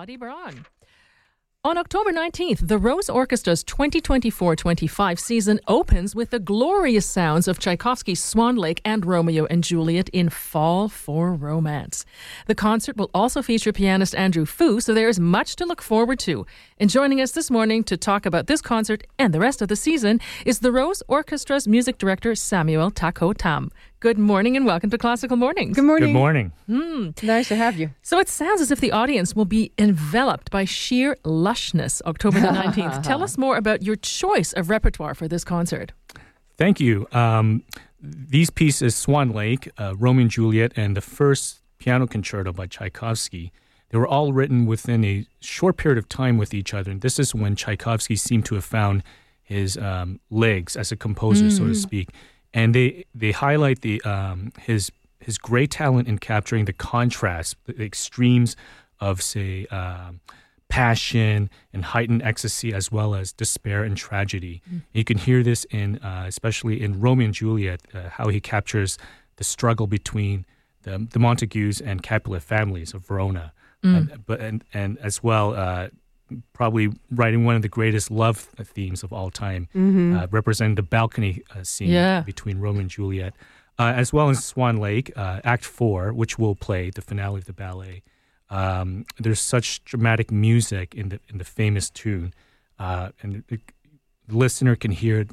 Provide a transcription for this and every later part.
Adi Braun. On October 19th, the Rose Orchestra's 2024-25 season opens with the glorious sounds of Tchaikovsky's Swan Lake and Romeo and Juliet in Fall for Romance. The concert will also feature pianist Andrew Fu, so there is much to look forward to. And joining us this morning to talk about this concert and the rest of the season is the Rose Orchestra's music director, Samuel Taco Tam. Good morning and welcome to Classical Mornings. Good morning. Good morning. Nice to have you. So it sounds as if the audience will be enveloped by sheer lushness October the 19th. Tell us more about your choice of repertoire for this concert. Thank you. These pieces, Swan Lake, Romeo and Juliet, and the first piano concerto by Tchaikovsky, they were all written within a short period of time with each other. And this is when Tchaikovsky seemed to have found his legs as a composer, so to speak. And they highlight his great talent in capturing the contrast, the extremes of, say, passion and heightened ecstasy, as well as despair and tragedy. You can hear this in, especially in Romeo and Juliet, how he captures the struggle between the Montagues and Capulet families of Verona, and as well. Probably writing one of the greatest love themes of all time, representing the balcony scene between Romeo and Juliet, as well as Swan Lake, Act 4, which will play the finale of the ballet. There's such dramatic music in the famous tune, and the listener can hear,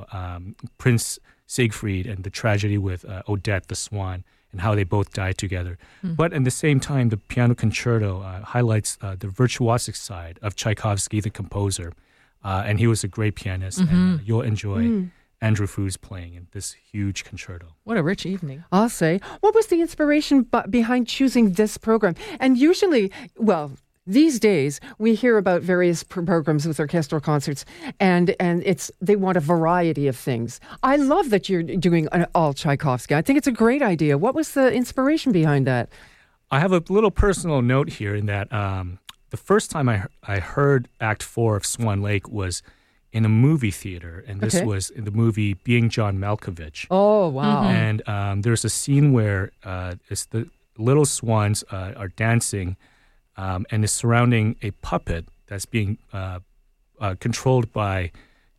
Prince Siegfried and the tragedy with Odette the Swan, and how they both died together. But at the same time, the piano concerto highlights the virtuosic side of Tchaikovsky, the composer. And he was a great pianist, and you'll enjoy Andrew Fu's playing in this huge concerto. What a rich evening. I'll say. What was the inspiration behind choosing this program? And usually, these days, we hear about various programs with orchestral concerts, and they want a variety of things. I love that you're doing all Tchaikovsky. I think it's a great idea. What was the inspiration behind that? I have a little personal note here in that the first time I heard Act 4 of Swan Lake was in a movie theater, and this was in the movie Being John Malkovich. Oh, wow. And there's a scene where it's the little swans are dancing, and is surrounding a puppet that's being controlled by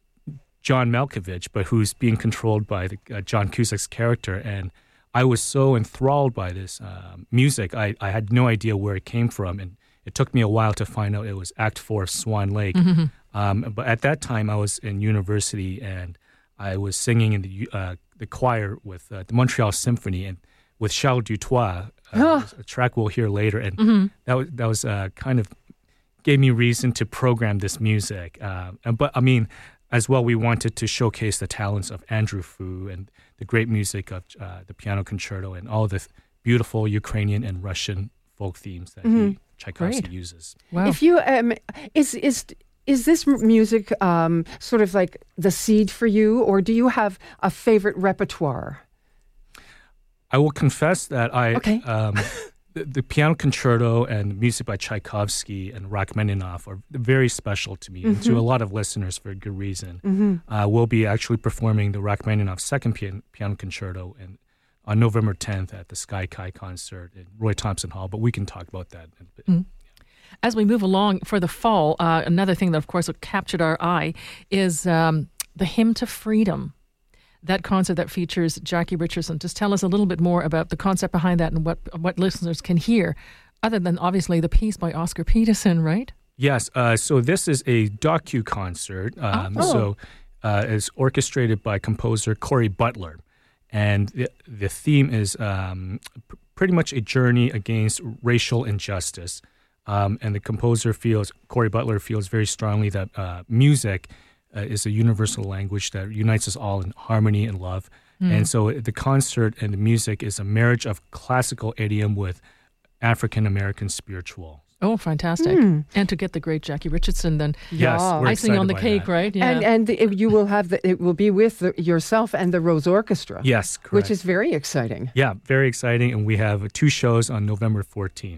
John Malkovich, but who's being controlled by John Cusack's character. And I was so enthralled by this music. I had no idea where it came from, and it took me a while to find out it was Act 4 of Swan Lake. But at that time, I was in university, and I was singing in the choir with the Montreal Symphony and with Charles Dutoit, a track we'll hear later, and that was kind of gave me reason to program this music. But I mean, as well, we wanted to showcase the talents of Andrew Fu and the great music of the piano concerto and all the beautiful Ukrainian and Russian folk themes that Tchaikovsky uses. Wow. If you is this music sort of like the seed for you, or do you have a favorite repertoire? I will confess that the piano concerto and music by Tchaikovsky and Rachmaninoff are very special to me and to a lot of listeners for a good reason. We'll be actually performing the Rachmaninoff second piano concerto on November 10th at the Sky Kai concert at Roy Thompson Hall, but we can talk about that in a bit. As we move along for the fall, another thing that, of course, captured our eye is the Hymn to Freedom. That concert that features Jackie Richardson. Just tell us a little bit more about the concept behind that and what listeners can hear, other than obviously the piece by Oscar Peterson, right? Yes. So this is a docu-concert. So it's orchestrated by composer Cory Butler. And the theme is pretty much a journey against racial injustice. And the composer Cory Butler feels very strongly that music is a universal language that unites us all in harmony and love. And so the concert and the music is a marriage of classical idiom with African-American spiritual. Oh, fantastic. And to get the great Jackie Richardson then icing on the cake, that. Right? Yeah. And you will have it will be with yourself and the Rose Orchestra. Yes, correct. Which is very exciting. Yeah, very exciting. And we have 2 shows on November 14th.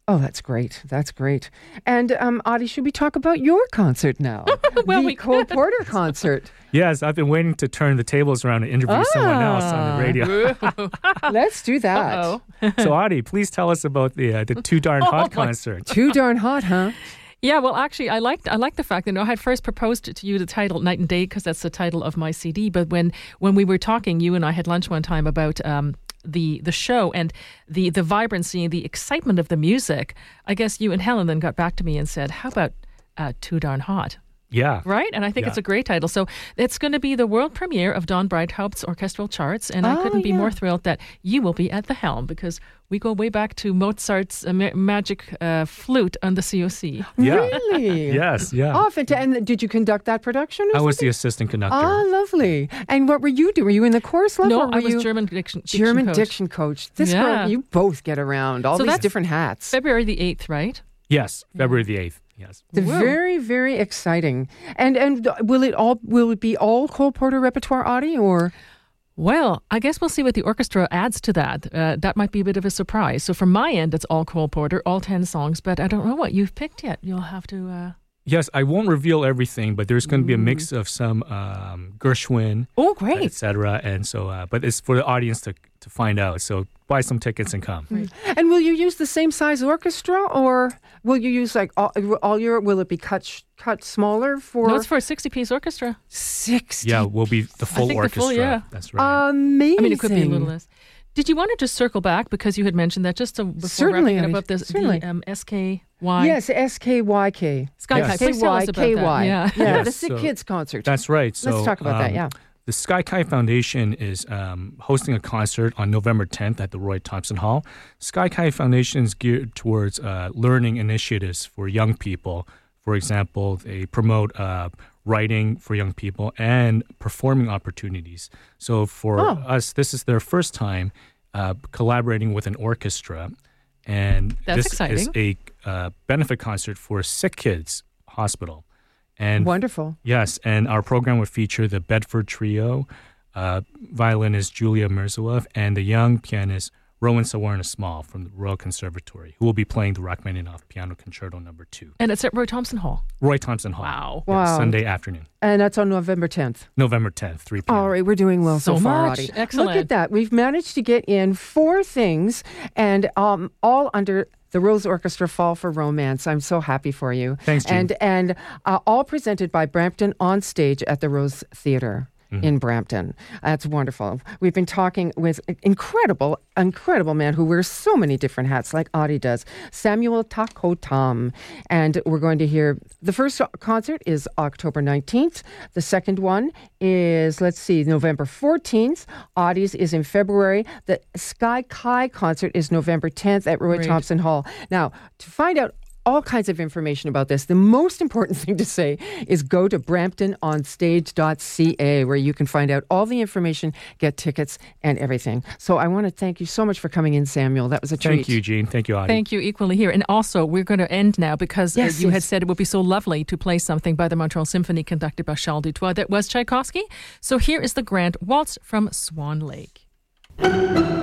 Oh, that's great. That's great. And Audie, should we talk about your concert now? Well, the we Cole could. Porter concert. Yes, I've been waiting to turn the tables around and interview someone else on the radio. Let's do that. Uh-oh. So, Audie, please tell us about the Too Darn Hot my- concert. Too darn hot, huh? Yeah, well, actually, I liked the fact that I had first proposed to you the title Night and Day because that's the title of my CD. But when we were talking, you and I had lunch one time about the show and the vibrancy and the excitement of the music. I guess you and Helen then got back to me and said, "How about Too Darn Hot?" Yeah. Right? And I think it's a great title. So it's going to be the world premiere of Don Breithaupt's orchestral charts. And I couldn't be more thrilled that you will be at the helm because we go way back to Mozart's magic flute on the COC. Yeah. Really? Yes, yeah. Oh, and did you conduct that production? Or I was something? the assistant conductor. Ah, lovely. And what were you doing? Were you in the chorus level? No, or were I was you German diction coach. diction coach. This Yeah. girl, you both get around all So these that's different hats. February the 8th, right? Yes, February the 8th. Yes. It's very, very exciting. And will it be all Cole Porter repertoire, Audie, or? Well, I guess we'll see what the orchestra adds to that. That might be a bit of a surprise. So from my end, it's all Cole Porter, all 10 songs, but I don't know what you've picked yet. You'll have to... Yes, I won't reveal everything, but there's going to be a mix of some Gershwin, Oh, great. etc. And so, but it's for the audience to find out. So buy some tickets and come. And will you use the same size orchestra, or will you use like all your? Will it be cut smaller for? No, it's for a 60-piece orchestra. 60. Yeah, we'll be the full think the orchestra. full, yeah. That's right. Amazing. I mean, it could be a little less. Did you want to just circle back because you had mentioned that just before Certainly, wrapping Annie, up this certainly. the SKY? Yes, SKYK. Sky Yes. Kai. Please tell us about that. SKYKY. Yeah. Yeah, Yes, the Sick so Kids concert. That's right. So Let's talk about that, yeah. The Sky Kai Foundation is hosting a concert on November 10th at the Roy Thompson Hall. Sky Kai Foundation is geared towards learning initiatives for young people. For example, they promote writing for young people and performing opportunities. So for us, this is their first time collaborating with an orchestra. And That's this exciting. is a benefit concert for Sick Kids Hospital. And Wonderful. yes, and our program would feature the Bedford Trio, violinist Julia Mirzaev, and the young pianist Rowan Sawarna Small from the Royal Conservatory, who will be playing the Rachmaninoff Piano Concerto No. 2. And it's at Roy Thompson Hall. Roy Thompson Hall. Wow. Yeah, Wow. Sunday afternoon, And that's on November 10th. November 10th, 3 p.m. All right, we're doing well so So far, much. Audie. Excellent. Look at that. We've managed to get in 4 things and all under the Rose Orchestra Fall for Romance. I'm so happy for you. Thanks, Jean. And all presented by Brampton On Stage at the Rose Theatre. In Brampton. That's wonderful. We've been talking with an incredible man who wears so many different hats like Audie does, Samuel Takotam. And we're going to hear, the first concert is October 19th. The second one is, November 14th. Audie's is in February. The Sky Kai concert is November 10th at Roy Great. Thompson Hall. Now, to find out all kinds of information about this, the most important thing to say is go to bramptononstage.ca where you can find out all the information, get tickets and everything. So I want to thank you so much for coming in, Samuel. That was a treat. Thank you, Jean. Thank you, Audie. Thank you equally here. And also, we're going to end now because Yes, you had yes. said it would be so lovely to play something by the Montreal Symphony conducted by Charles Dutoit that was Tchaikovsky. So here is the Grand Waltz from Swan Lake.